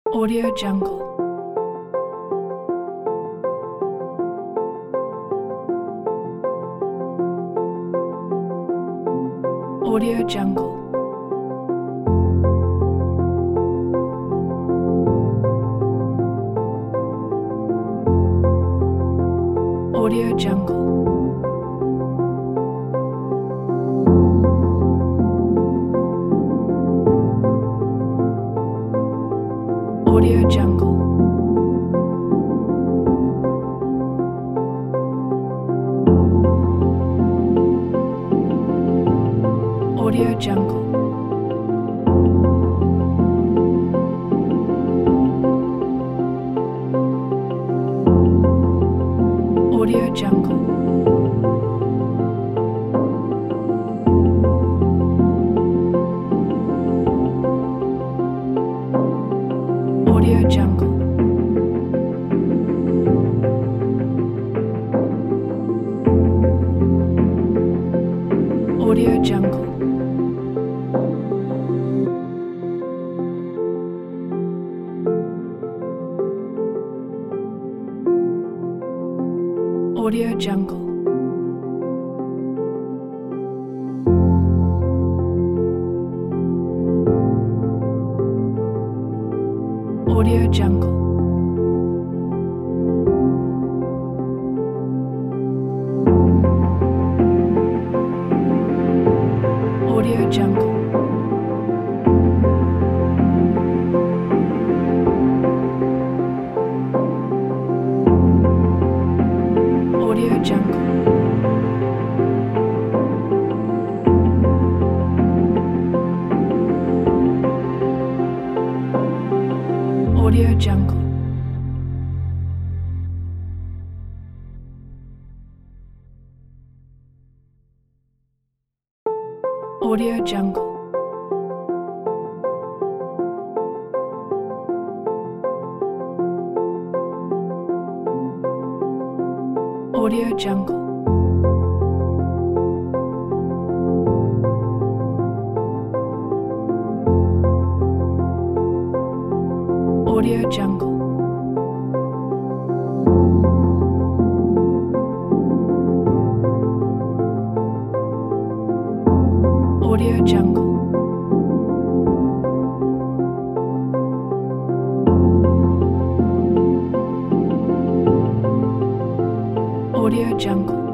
Audio Jungle. Audio Jungle. Audio Jungle. Audio Jungle. Audio Jungle. Audio Jungle. Audio Jungle. Audio Jungle. Audio Jungle. Audio Jungle. Audio Jungle. Audio Jungle. Audio Jungle. Audio Jungle. Audio Jungle. Audio Jungle. Audio Jungle. Audio Jungle.